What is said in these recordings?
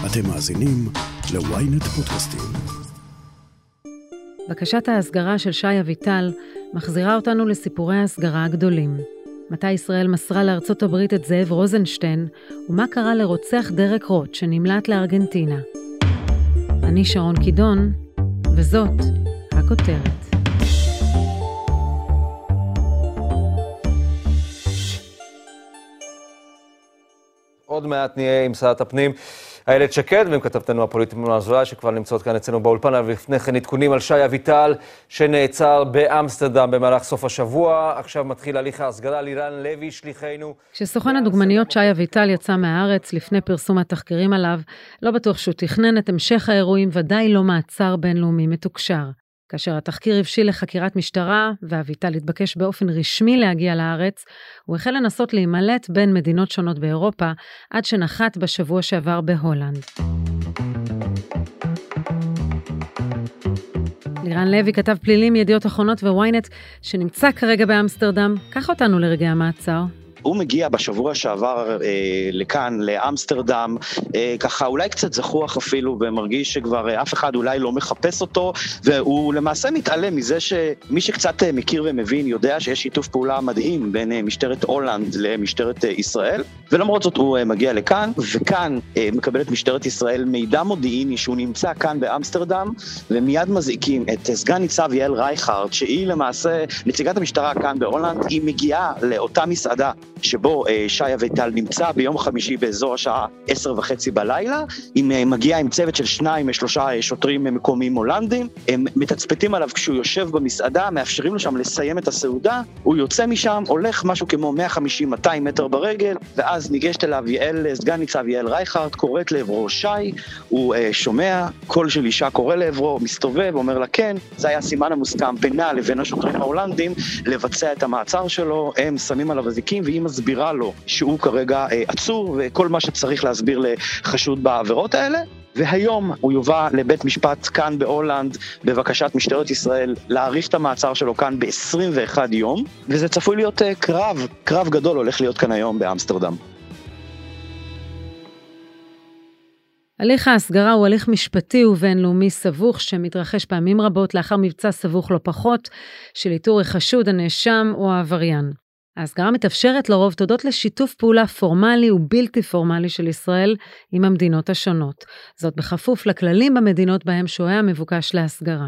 אתם מאזינים ל-ynet פודקאסטים. בקשת ההסגרה של שי אביטל מחזירה אותנו לסיפורי ההסגרה הגדולים. מתי ישראל מסרה לארצות הברית את זאב רוזנשטיין, ומה קרה לרוצח דרק רוט שנמלט לארגנטינה. אני שרון קידון, וזאת הכותרת. עוד מעט נהיה עם שרת הפנים איילת שקד, ועם כתבתנו הפוליטית מונא אזולאי, שכבר נמצאות כאן אצלנו באולפן, אבל לפני כן עדכונים על שי אביטל, שנעצר באמסטרדם במהלך סוף השבוע. עכשיו מתחיל הליך ההסגרה. לירן לוי, שליחנו. כשסוכן הדוגמניות שי אביטל יצא מהארץ לפני פרסום התחקירים עליו, לא בטוח שהוא תכנן את המשך האירועים, ודאי לא מעצר בינלאומי מתוקשר. כאשר התחקיר הבשיל לחקירת משטרה, ואביטל התבקש באופן רשמי להגיע לארץ, הוא החל לנסות להימלט בין מדינות שונות באירופה, עד שנחת בשבוע שעבר בהולנד. לירן לוי, כתב פלילים, ידיעות אחרונות וויינט, שנמצא כרגע באמסטרדם. קח אותנו לרגעי המעצר. הוא מגיע בשבוע שעבר לכאן, לאמסטרדם, ככה אולי קצת זכוח אפילו, ומרגיש שכבר אף אחד אולי לא מחפש אותו, והוא למעשה מתעלם מזה שמי שקצת מכיר ומבין יודע שיש שיתוף פעולה מדהים בין משטרת הולנד למשטרת ישראל, ולמרות זאת הוא מגיע לכאן, וכאן מקבלת משטרת ישראל מידע מודיעיני שהוא נמצא כאן באמסטרדם, ומיד מזעיקים את סגן ניצב יעל רייכרד, שהיא למעשה נציגת המשטרה כאן בהולנד. היא מגיעה לאותה מסעדה שבו שי אביטל נמצא ביום חמישי באזור השעה 10:30 בלילה. היא מגיעה עם צוות של 2-3 שוטרים מקומיים הולנדים, הם מתצפתים עליו כשהוא יושב במסעדה, מאפשרים לו שם לסיים את הסעודה, הוא יוצא משם, הולך משהו כמו 150-200 מטר ברגל, ואז ניגשת אליו סגן ניצב יעל רייכרד, קוראת לעברו שי, הוא שומע, קול של אישה קורא לעברו, מסתובב, אומר לה כן, זה היה סימן המוסכם בינה לבין השוטרים ההולנדים לבצע את המעצר שלו. הם שמים עליו אזיקים, והיא מסבירה לו שהוא כרגע עצור, וכל מה שצריך להסביר לחשוד בעבירות האלה. והיום הוא יובא לבית משפט כאן בהולנד בבקשת משטרת ישראל להאריך את המעצר שלו כאן ב-21 יום, וזה צפוי להיות קרב גדול הולך להיות כאן היום באמסטרדם. הליך ההסגרה הוא הליך משפטי ובינלאומי סבוך שמתרחש פעמים רבות לאחר מבצע סבוך לא פחות של איתור החשוד, הנאשם או העבריין. ההסגרה מתאפשרת לרוב תודות לשיתוף פעולה פורמלי ובלתי פורמלי של ישראל עם המדינות השונות. זאת בכפוף לכללים במדינות בהם שוהה המבוקש להסגרה.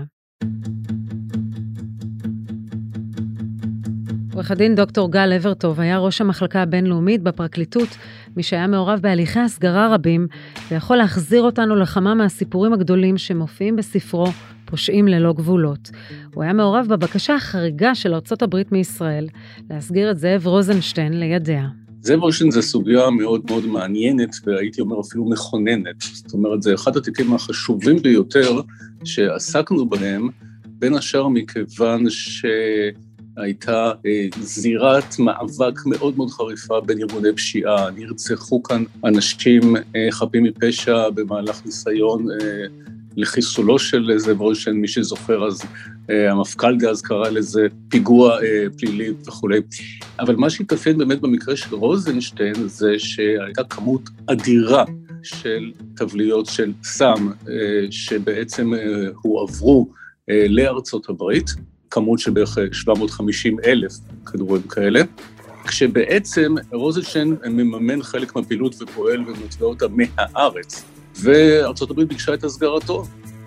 עורך הדין דוקטור גל אברטוב היה ראש המחלקה הבינלאומית בפרקליטות, מי שהיה מעורב בהליכי הסגרה רבים, ויכול להחזיר אותנו לכמה מהסיפורים הגדולים שמופיעים בספרו פושעים ללא גבולות. הוא היה מעורב בבקשה החריגה של ארצות הברית מישראל, להסגיר את זאב רוזנשטיין לידיה. זאב רוזנשטיין זה סוגיה מאוד מאוד מעניינת, והייתי אומר אפילו מכוננת. זאת אומרת, זה אחד התיקים החשובים ביותר שעסקנו בהם, בין השאר מכיוון שהייתה זירת מאבק מאוד מאוד חריפה בין ארגוני פשיעה. נרצחו כאן אנשים חפים מפשע במהלך ניסיון לחיסולו של זאב רוזנשטיין. מי שזוכר, אז המפכ"ל דאז קרא לזה פיגוע פלילי וכו'. אבל מה שהתאפיין באמת במקרה של רוזנשטיין זה שהייתה כמות אדירה של תבליות של סם שבעצם הועברו לארצות הברית, כמות של בערך 750,000 כדורים כאלה, כשבעצם רוזנשטיין מממן חלק מהפעילות ופועל ומתווה אותה מהארץ, וארצות הברית ביקשה את הסגרתו.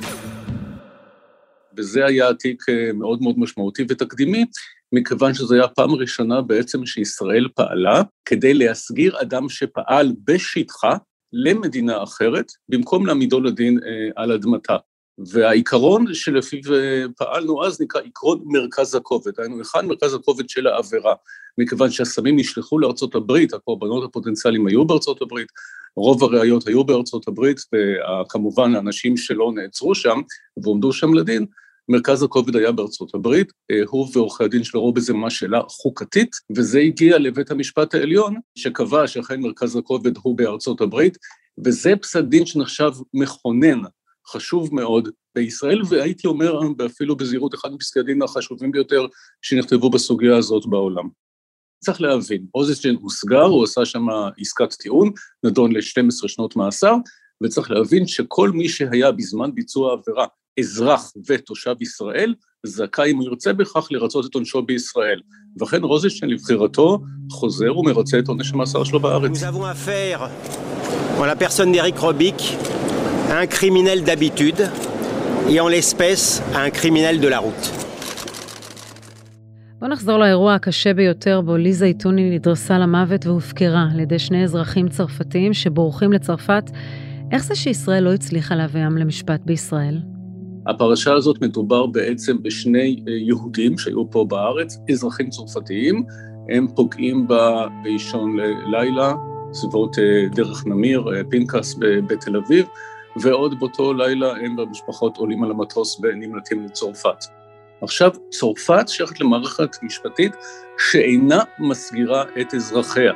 וזה היה תיק מאוד מאוד משמעותי ותקדימי, מכיוון שזו היה פעם ראשונה בעצם שישראל פעלה כדי להסגיר אדם שפעל בשטחה למדינה אחרת, במקום להעמידו לדין על אדמתה. והעיקרון שלפיו פעלנו אז נקרא עקרון מרכז הכובד, היינו אחד מרכז הכובד של העבירה, מכיוון שהסמים נשלחו לארצות הברית, הקורבנות הפוטנציאליים היו בארצות הברית, רוב הראיות היו בארצות הברית, וכמובן האנשים שלא נעצרו שם ועומדו שם לדין, מרכז הכובד היה בארצות הברית, הוא ועורכי הדין שלו ראו בזה ממש שאלה חוקתית, וזה הגיע לבית המשפט העליון, שקבע שאכן מרכז הכובד הוא בארצות הברית, וזה פסק דין שנחשב מכונן, חשוב מאוד בישראל, והייתי אומר אפילו בזהירות אחד מפסקי הדין החשובים ביותר שנכתבו בסוגיה הזאת בעולם. צריך להבין, רוזנשטיין הוסגר, הוא עשה שם עסקת טיעון, נדון ל-12 שנות מאסר, וצריך להבין שכל מי שהיה בזמן ביצוע העבירה, אזרח ותושב ישראל, זכאי אם הוא ירצה בכך לרצות את עונשו בישראל. וכן רוזנשטיין לבחירתו חוזר ומרצה את עונש המאסר שלו בארץ. Nous avons affaire, en la personne d'Éric Robic, à un criminel d'habitude, et en l'espèce, à un criminel de la route. בוא נחזור לאירוע הקשה ביותר בו ליזה איתוני נדרסה למוות והופקרה על ידי שני אזרחים צרפתיים שבורחים לצרפת. איך זה שישראל לא הצליחה להביאם למשפט בישראל? הפרשה הזאת מדובר בעצם בשני יהודים שהיו פה בארץ, אזרחים צרפתיים, הם פוגעים באישון לילה, סביבות דרך נמיר, פינקס בתל אביב, ועוד באותו לילה הם במשפחות עולים על המטוס ונמלטים לצרפת. עכשיו, צרפת שייכת למערכת משפטית שאינה מסגירה את אזרחיה.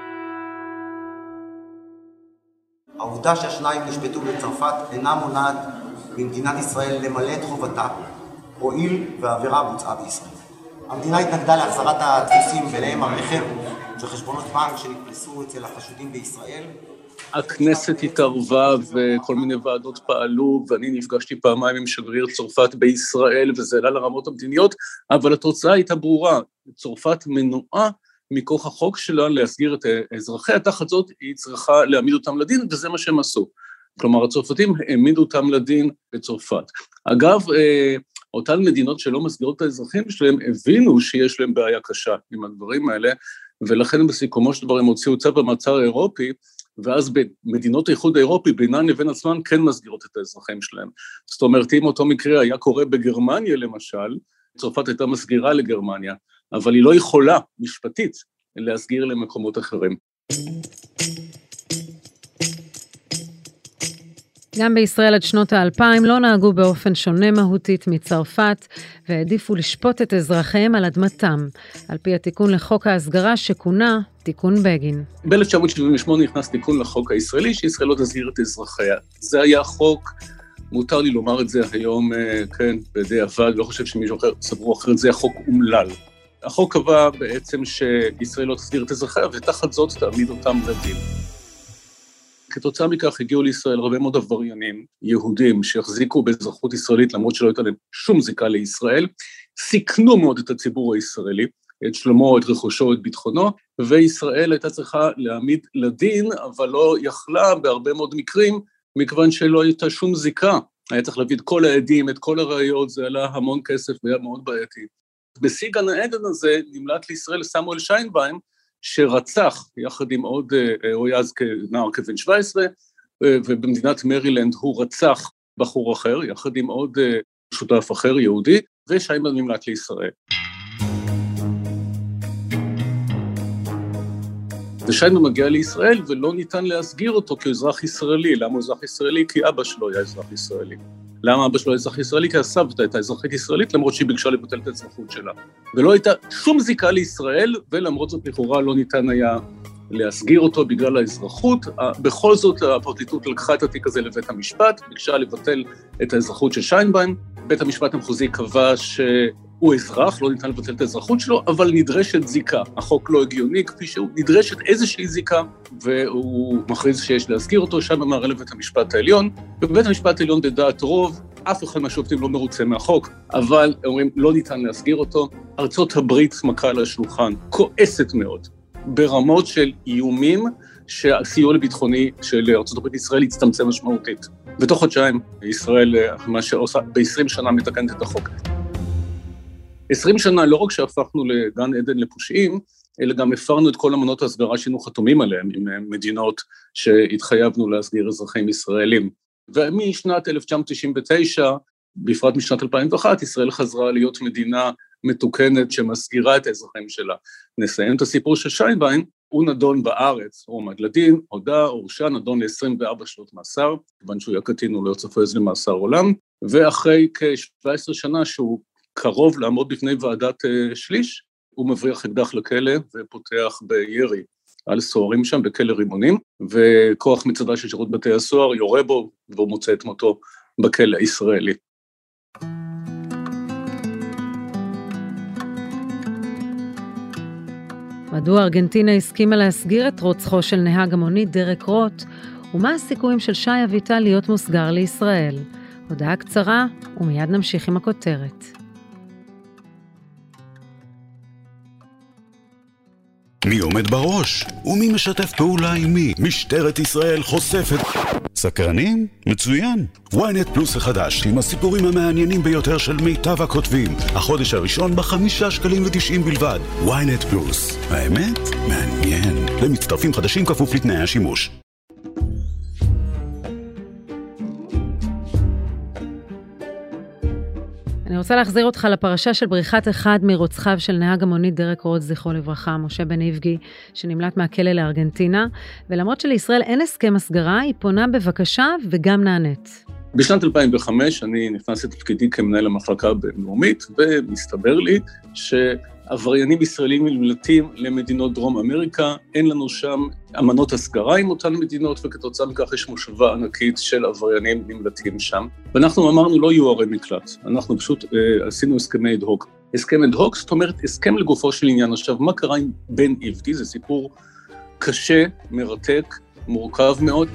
העובדה שהשניים נשפטו בצרפת אינה מונעת במדינת ישראל למלא את חובתה, הואיל והעבירה בוצעה בישראל. המדינה התנגדה להחזרת הדפוסים ביניהם הרכב של חשבונות בנק שנתפסו אצל החשודים בישראל. הכנסת התערבה וכל מיני ועדות פעלו, ואני נפגשתי פעמיים עם שגריר צרפת בישראל, וזה עלה לרמות המדיניות, אבל התוצאה הייתה ברורה, צרפת מנועה מכוח החוק שלה להסגיר את אזרחיה, תחת זאת היא צריכה להעמיד אותם לדין, וזה מה שהם עשו. כלומר, הצרפתים העמידו אותם לדין בצרפת. אגב, אותן מדינות שלא מסגירות את האזרחים שלהם, הבינו שיש להם בעיה קשה עם הדברים האלה, ולכן בסיכומו של דבר הם הוציאו צו במעצר האירופי, ואז במדינות האיחוד האירופי, בינן לבין עצמן, כן מסגירות את האזרחים שלהם. זאת אומרת, אם אותו מקרה היה קורה בגרמניה למשל, צרפת הייתה מסגירה לגרמניה, אבל היא לא יכולה, משפטית, להסגיר למקומות אחרים. גם בישראל עד שנות ה-2000 לא נהגו באופן שונה מהותית מצרפת, והעדיפו לשפוט את אזרחיהם על אדמתם, על פי התיקון לחוק ההסגרה שכונה תיקון בגין. ב-1978 נכנס תיקון לחוק הישראלי, שישראל לא תסגיר את אזרחיה. זה היה חוק, מותר לי לומר את זה היום, כן, בדיעבד, לא חושב שמישהו אחר סברו אחרת, זה החוק אומלל. החוק קבע בעצם שישראל לא תסגיר את אזרחיה, ותחת זאת תעמיד אותם לדין. כתוצאה מכך הגיעו לישראל הרבה מאוד עבריינים יהודים שהחזיקו באזרחות ישראלית, למרות שלא הייתה להם שום זיקה לישראל, סיכנו מאוד את הציבור הישראלי, את שלומו, את רכושו, את ביטחונו, וישראל הייתה צריכה להעמיד לדין, אבל לא יכלה בהרבה מאוד מקרים, מכיוון שלא הייתה שום זיקה. היה צריך להביא את כל העדים, את כל הראיות, זה עלה המון כסף והיה מאוד בעייתי. בשיא גן העדן הזה נמלט לישראל סמואל שיינביין, שרצח יחד עם עוד, הוא היה אז כנער כבן 17, ובמדינת מרילנד הוא רצח בחור אחר, יחד עם עוד שותף אחר יהודי, ושיינביין נמלט לישראל. ושיינביין מגיע לישראל ולא ניתן להסגיר אותו כאזרח ישראלי. למה הוא אזרח ישראלי? כי אבא שלו היה אזרח ישראלי. למה אבא שלו היה אזרח ישראלי? כי הסבתא הייתה אזרחית ישראלית, למרות שהיא ביקשה לבטל את האזרחות שלה. ולא הייתה שום זיקה לישראל, ולמרות זאת לכאורה לא ניתן היה להסגיר אותו בגלל האזרחות. בכל זאת הפרקליטות לקחה את התיק הזה לבית המשפט, ביקשה לבטל את האזרחות של שיינביין. בית המשפט המחוזי קבע שהוא אזרח, לא ניתן לבטל את האזרחות שלו, אבל נדרשת זיקה. החוק לא הגיוני, כפי שהוא נדרשת איזושהי זיקה, והוא מכריז שיש להסגיר אותו, שם אמר לבית המשפט העליון, ובבית המשפט העליון בדעת רוב, אף אחד מהשופטים לא מרוצה מהחוק, אבל אומרים, לא ניתן להסגיר אותו. ארצות הברית מכה על השולחן, כועסת מאוד, ברמות של איומים, שהסיוע לביטחוני של ארצות הברית ישראל יצטמצם משמעותית. בתוך חודשיים, ישראל, מה שעושה, ב-20 שנה מתקנת את החוק. 20 שנה לא רק שהפכנו לגן עדן לפושעים, אלא גם הפרנו את כל אמנות ההסגרה שהיינו חתומים עליהם, עם מדינות שהתחייבנו להסגיר אזרחים ישראלים. ומשנת 1999, בפרט משנת 2001, ישראל חזרה להיות מדינה מתוקנת שמסגירה את האזרחים שלה. נסיים את הסיפור של שיינביין, הוא נדון בארץ, הוא עמד לדין, הודה, הורשע, נדון ל-24 שנות מאסר, כיוון שהוא היה קטין, הוא לא צפוי למאסר עולם, ואחרי כ-17 שנה שהוא קרוב לעמוד בפני ועדת שליש, הוא מבריח אקדח לכלא ופותח בירי על סוהרים שם בכלא רימונים, וכוח מצדה של שירות בתי הסוהר יורה בו, והוא מוצא את מותו בכלא הישראלי. מדוע ארגנטינה הסכימה להסגיר את רוצחו של נהג המונית דרק רוט, ומה הסיכויים של שי אביטל להיות מוסגר לישראל. הודעה קצרה, ומיד נמשיך עם הכותרת. מי עומד בראש? ומי משתף פעולה עם מי? משטרת ישראל חושפת. סקרנים? מצוין. ynet פלוס החדש עם הסיפורים המעניינים ביותר של מיטב הכותבים. החודש הראשון ב5.90 שקלים בלבד. ynet פלוס. האמת? מעניין. למצטרפים חדשים כפוף לתנאי השימוש. אני רוצה להחזיר אותך לפרשה של בריחת אחד מרוצחיו של נהג המונית דרק רוד, זכרו לברכה, משה בן איבגי, שנמלט מהכלא לארגנטינה, ולמרות שלישראל אין הסכם הסגרה, היא פונה בבקשה וגם נענית. בשנת 2005 אני נכנס לתפקידי כמנהל המחלקה הבינלאומית, ומסתבר לי שעבריינים ישראלים נמלטים למדינות דרום אמריקה, אין לנו שם אמנות הסגרה עם אותן מדינות, וכתוצאה מכך יש מושבה ענקית של עבריינים נמלטים שם. ואנחנו אמרנו לא יהיו ערי מקלט, אנחנו פשוט עשינו הסכמי אד-הוק. הסכם אד-הוק, זאת אומרת הסכם לגופו של עניין. עכשיו, מה קרה עם בן איבגי? זה סיפור קשה, מרתק, מורכב מאוד.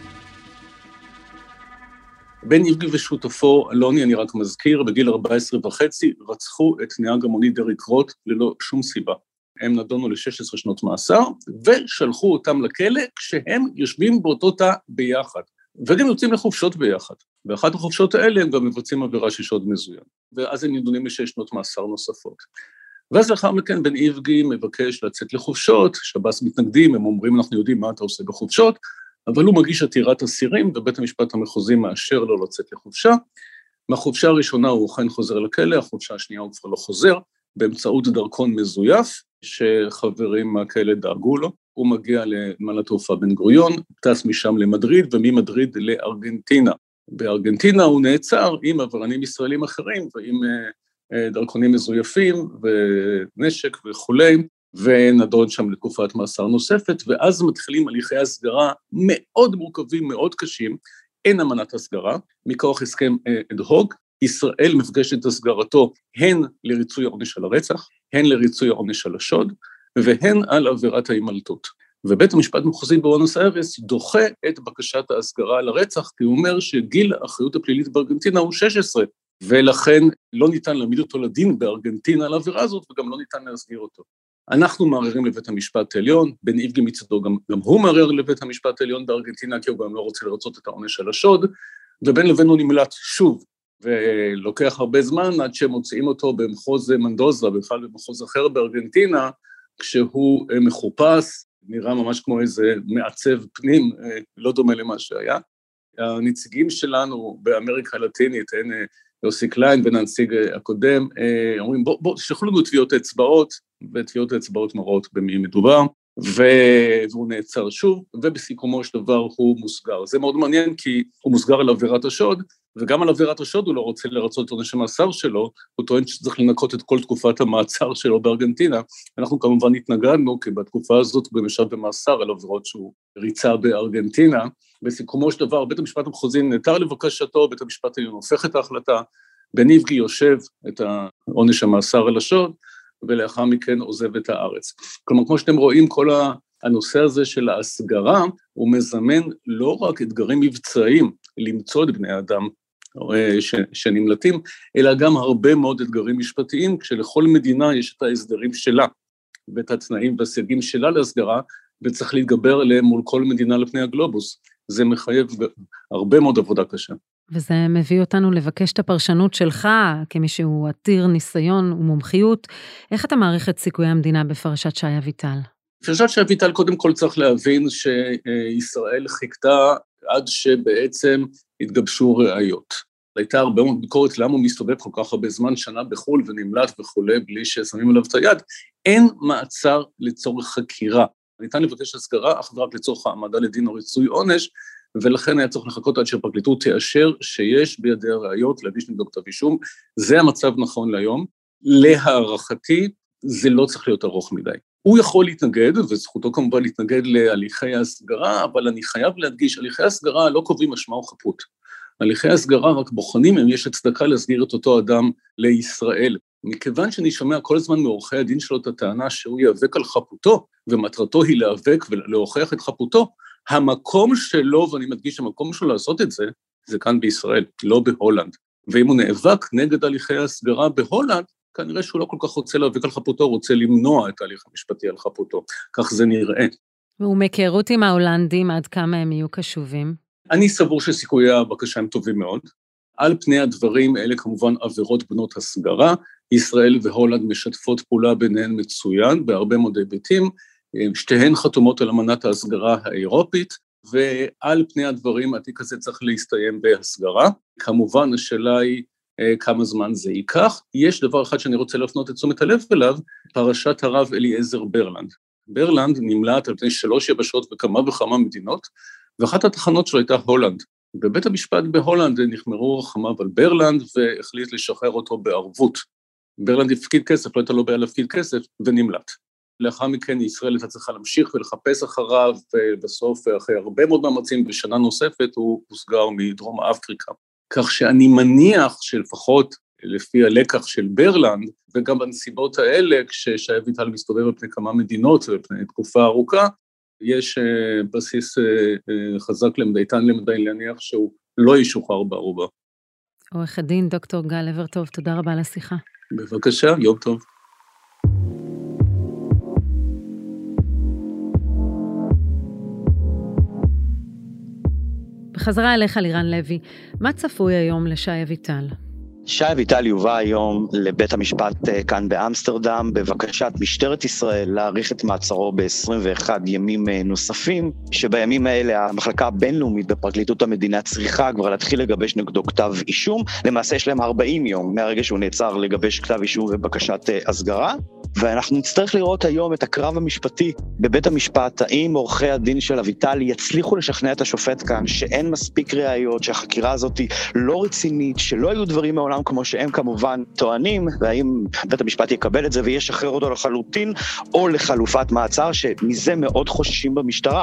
בן איבגי ושותפו, אלוני, אני רק מזכיר, בגיל 14 וחצי, רצחו את נהג המונית דרק רוד ללא שום סיבה. הם נדונו ל-16 שנות מאסר, ושלחו אותם לכלא כשהם יושבים באותו תא ביחד. וגם יוצאים לחופשות ביחד. באחת החופשות האלה הם גם מבצעים עבירה של שוד מזוין. ואז הם נדונים ל6 שנות מאסר נוספות. ואז לאחר מכן בן איבגי מבקש לצאת לחופשות, שב"ס מתנגדים, הם אומרים אנחנו יודעים מה אתה עושה בחופשות, אבל הוא מגיש עתירת אסירים, ובית המשפט המחוזי מאשר לו לצאת לחופשה. מהחופשה הראשונה הוא אכן חוזר לכלא, החופשה השנייה הוא כבר לא חוזר, באמצעות דרכון מזויף, שחברים מהכלא דאגו לו. הוא מגיע לנמל התעופה בן גוריון, טס משם למדריד, וממדריד לארגנטינה. בארגנטינה הוא נעצר עם עבריינים ישראלים אחרים, ועם דרכונים מזויפים, ונשק וכולי, ונדון שם לתקופת מאסר נוספת, ואז מתחילים הליכי הסגרה מאוד מורכבים, מאוד קשים, אין אמנת הסגרה, מכוח הסכם אד-הוק, ישראל מפגשת הסגרתו הן לריצוי העונש על הרצח, הן לריצוי העונש על השוד, והן על עבירת ההימלטות. ובית המשפט המחוזי בבואנוס איירס דוחה את בקשת ההסגרה על הרצח, כי הוא אומר שגיל האחריות הפלילית בארגנטינה הוא 16, ולכן לא ניתן להעמיד אותו לדין בארגנטינה על העבירה הזאת, וגם לא ניתן להסגיר אותו. אנחנו מערערים לבית המשפט העליון, בן איבגי מצדו גם הוא מערער לבית המשפט העליון בארגנטינה, כי הוא גם לא רוצה לרצות את העונש על השוד, ובין לבין הוא נמלט שוב, ולוקח הרבה זמן עד שמוצאים אותו במחוז מנדוזה, בכלל במחוז אחר בארגנטינה, כשהוא מחופש, נראה ממש כמו איזה מעצב פנים, לא דומה למה שהיה. הנציגים שלנו באמריקה הלטינית, יוסי קליין והנציג הקודם, אומרים בוא תשלחו לנו טביעות אצבעות, וטביעות האצבעות מראות במי מדובר, והוא נעצר שוב, ובסיכומו של דבר הוא מוסגר. זה מאוד מעניין כי הוא מוסגר על עבירת השוד, וגם על עבירת השוד הוא לא רוצה לרצות את עונש המאסר שלו, הוא טוען שצריך לנקות את כל תקופת המעצר שלו בארגנטינה. אנחנו כמובן התנגדנו, כי בתקופה הזאת הוא גם ישב במאסר על עבירות שהוא ריצה בארגנטינה, בסיכומו של דבר בית המשפט המחוזי נעתר לבקשתו, בית המשפט העליון הופך את ההחלטה, בן איבגי יושב את העונש המאסר על השוד, ולאחר מכן עוזב את הארץ. כלומר, כמו שאתם רואים, כל הנושא הזה של ההסגרה, הוא מזמן לא רק אתגרים מבצעיים למצוא את בני האדם שנמלטים, אלא גם הרבה מאוד אתגרים משפטיים, כשלכל מדינה יש את ההסדרים שלה, ואת התנאים והסייגים שלה להסגרה, וצריך להתגבר עליהם מול כל מדינה לפני הגלובוס. זה מחייב הרבה מאוד עבודה קשה. וזה מביא אותנו לבקש את הפרשנות שלך, כמי שהוא עתיר ניסיון ומומחיות. איך אתה מעריך את סיכויי המדינה בפרשת שי אביטל? פרשת שי אביטל, קודם כל צריך להבין שישראל חיכתה עד שבעצם התגבשו ראיות. הייתה הרבה מאוד ביקורת למה הוא מסתובב כל כך הרבה זמן, שנה בחול ונמלט וכולי, בלי ששמים עליו את היד. אין מעצר לצורך חקירה. ניתן לבקש הסגרה אך ורק לצורך העמדה לדין או ריצוי עונש, ולכן היה צריך לחכות עד שהפרקליטות תאשר שיש בידי הראיות להגיש נגדו כתב אישום. זה המצב נכון להיום. להערכתי, זה לא צריך להיות ארוך מדי. הוא יכול להתנגד, וזכותו כמובן להתנגד להליכי ההסגרה, אבל אני חייב להדגיש, הליכי ההסגרה לא קובעים אשמה או חפות. הליכי ההסגרה רק בוחנים אם יש הצדקה להסגיר את אותו אדם לישראל. מכיוון שאני שומע כל הזמן מעורכי הדין שלו את הטענה שהוא ייאבק על חפותו, ומטרתו היא להיאבק ולהוכיח את חפותו, המקום שלו, ואני מדגיש, המקום שלו לעשות את זה, זה כאן בישראל, לא בהולנד. ואם הוא נאבק נגד הליכי הסגרה בהולנד, כנראה שהוא לא כל כך רוצה להיאבק על חפותו, הוא רוצה למנוע את ההליך המשפטי על חפותו. כך זה נראה. והוא מהיכרות עם ההולנדים, עד כמה הם יהיו קשובים? אני סבור שסיכויי הבקשה הם טובים מאוד. על פני הדברים, אלה כמובן עבירות בנות הסגרה, ישראל והולנד משתפות פעולה ביניהן מצוין, בהרבה מאוד היבטים, שתיהן חתומות על אמנת ההסגרה האירופית, ועל פני הדברים התיק הזה צריך להסתיים בהסגרה. כמובן השאלה היא כמה זמן זה ייקח. יש דבר אחד שאני רוצה להפנות את תשומת הלב אליו, פרשת הרב אליעזר ברלנד. ברלנד נמלט על פני 3 יבשות בכמה וכמה מדינות, ואחת התחנות שלו הייתה הולנד. בבית המשפט בהולנד נחמרו רחמיו על ברלנד, והחליט לשחרר אותו בערבות. ברלנד הפקיד כסף, לא הייתה לו בעיה להפקיד כסף, ונמלט. לאחר מכן ישראל הייתה צריכה להמשיך ולחפש אחריו, ובסוף אחרי הרבה מאוד מאמצים בשנה נוספת, הוא הוסגר מדרום אפריקה. כך שאני מניח שלפחות לפי הלקח של ברלנד, וגם בנסיבות האלה, כששי אביטל מסתובב על פני כמה מדינות ובפני תקופה ארוכה, יש בסיס חזק למדי להניח שהוא לא ישוחרר בערובה. עורך הדין דוקטור גל לברטוב, תודה רבה על השיחה. בבקשה, יום טוב. בחזרה אליך לירן לוי, מה צפוי היום לשי אביטל? שי אביטל יובא היום לבית המשפט כאן באמסטרדם, בבקשת משטרת ישראל להאריך את מעצרו ב-21 ימים נוספים, שבימים האלה המחלקה הבינלאומית בפרקליטות המדינה צריכה כבר להתחיל לגבש נגדו כתב אישום, למעשה יש להם 40 יום מהרגע שהוא נעצר לגבש כתב אישום ובקשת הסגרה, ואנחנו נצטרך לראות היום את הקרב המשפטי בבית המשפט, האם עורכי הדין של אביטל יצליחו לשכנע את השופט כאן שאין מספיק ראיות, שהחקירה הזאת לא רצינית, שלא היו דברים מעולם כמו שהם כמובן טוענים, והאם בית המשפט יקבל את זה וישחרר אותו לחלוטין, או לחלופת מעצר, שמזה מאוד חוששים במשטרה.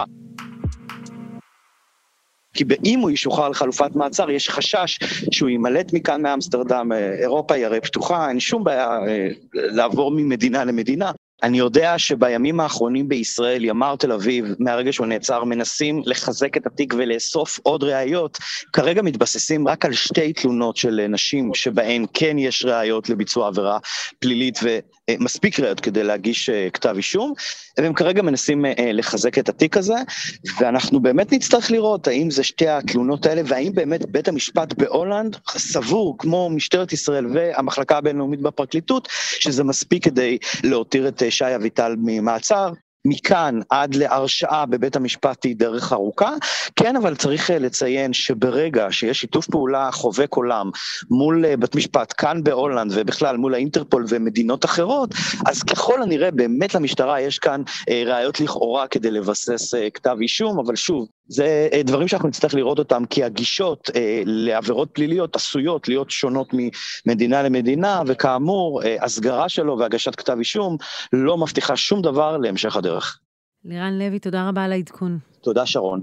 כי אם הוא ישוחרר לחלופת מעצר, יש חשש שהוא יימלט מכאן מאמסטרדם, אירופה היא הרי פתוחה, אין שום בעיה לעבור ממדינה למדינה. אני יודע שבימים האחרונים בישראל, ימ"ר תל אביב, מהרגע שהוא נעצר, מנסים לחזק את התיק ולאסוף עוד ראיות. כרגע מתבססים רק על 2 תלונות של נשים, שבהן כן יש ראיות לביצוע עבירה פלילית ומספיק ראיות כדי להגיש כתב אישום, והם כרגע מנסים לחזק את התיק הזה, ואנחנו באמת נצטרך לראות האם זה 2 התלונות האלה, והאם באמת בית המשפט בהולנד סבור, כמו משטרת ישראל והמחלקה הבינלאומית בפרקליטות, שזה מספיק כדי להותיר את שי אביטל ממעצר. מכאן עד להרשעה בבית המשפט היא דרך ארוכה, כן, אבל צריך לציין שברגע שיש שיתוף פעולה חובק עולם מול בית משפט כאן בהולנד ובכלל מול האינטרפול ומדינות אחרות, אז ככל הנראה באמת למשטרה יש כאן ראיות לכאורה כדי לבסס כתב אישום, אבל שוב, זה דברים שאנחנו נצטרך לראות אותם, כי הגישות לעבירות פליליות עשויות להיות שונות ממדינה למדינה, וכאמור, הסגרה שלו והגשת כתב אישום לא מבטיחה שום דבר להמשך הדרך. לירן לוי, תודה רבה על העדכון. תודה שרון.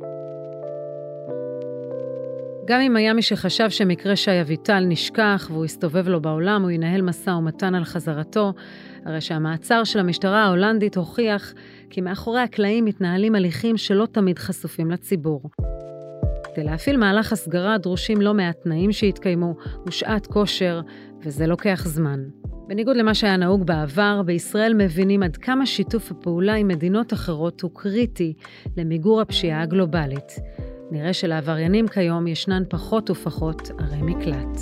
גם אם היה מי שחשב שמקרה שי אביטל נשכח והוא הסתובב לו בעולם, הוא ינהל משא ומתן על חזרתו, הרי שהמעצר של המשטרה ההולנדית הוכיח כי מאחורי הקלעים מתנהלים הליכים שלא תמיד חשופים לציבור. כדי להפעיל מהלך הסגרה דרושים לא מעט תנאים שהתקיימו, ושעת כושר, וזה לוקח זמן. בניגוד למה שהיה נהוג בעבר, בישראל מבינים עד כמה שיתוף הפעולה עם מדינות אחרות הוא קריטי למיגור הפשיעה הגלובלית. נראה שלעבריינים כיום ישנן פחות ופחות ערי מקלט.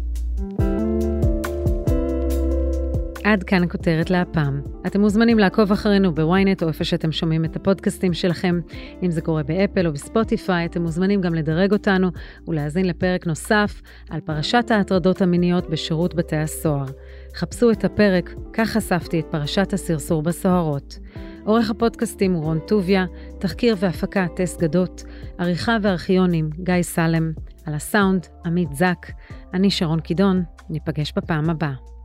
עד כאן הכותרת להפעם. אתם מוזמנים לעקוב אחרינו בוויינט או איפה שאתם שומעים את הפודקאסטים שלכם. אם זה קורה באפל או בספוטיפיי, אתם מוזמנים גם לדרג אותנו ולהאזין לפרק נוסף על פרשת ההטרדות המיניות בשירות בתי הסוהר. חפשו את הפרק, כך חשפתי את פרשת הסרסור בסוהרות. עורך הפודקאסטים הוא רון טוביה, תחקיר והפקה טס גדות, עריכה וארכיונים גיא סלם, על הסאונד עמית זק, אני שרון קידון, ניפגש בפעם הבאה.